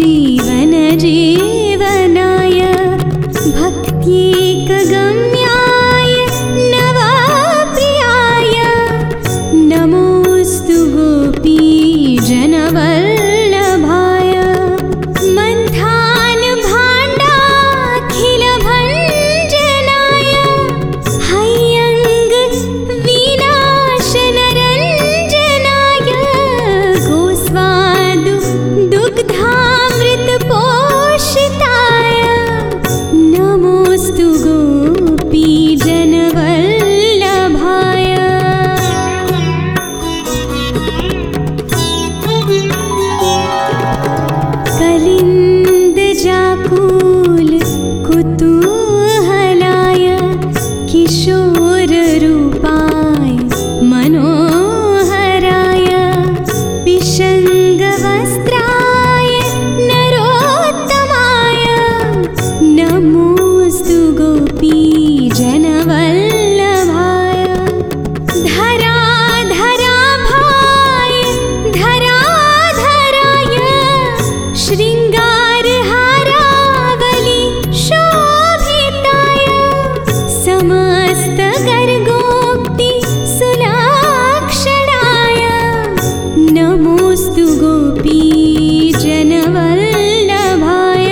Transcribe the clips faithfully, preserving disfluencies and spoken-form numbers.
जीवन जीवनाय भक्त्येकगम्याय नवप्रियाय नमोऽस्तु गोपीजनवल्लभाय मन्थान भाण्डाखिलभञ्जनाय हय्यङ्ग विनाशनरञ्जनाय गोस्वादु दुग्धामृतपोषिताय नमोऽस्तु गोपीजनवल्लभाय कलिन्दजाकुल कुतूहलाय किशोररूपाय मनोहराय पिशङ्गवस्त्राय नरोत्तमाय नमोऽस्तु गोपीजनवल्लभाय धराधराभाय धराधराय शृङ्गारहारावली शोभिताय समस्तगर्गोक्ति सुलक्षणाय नमोऽस्तु गोपीजनवल्लभाय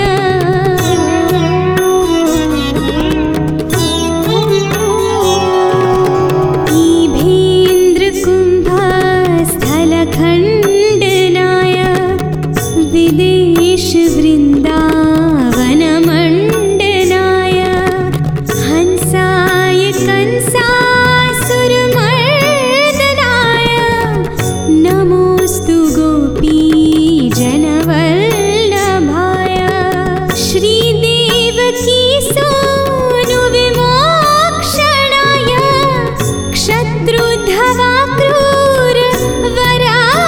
ईभेन्द्रकुम्भस्थलखण्डनाय विदेशवृन्दावनमण्डनाय हंसाय कंसासुरमर्दनाय नमोऽस्तु गोपीजनवल्लभाय श्रीदेवकीसूनुविमोक्षणाय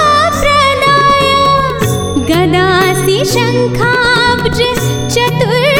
क्षत्रुधवाक्रूरवराप्रदाय गदासि शङ्खाब्ज चतुर्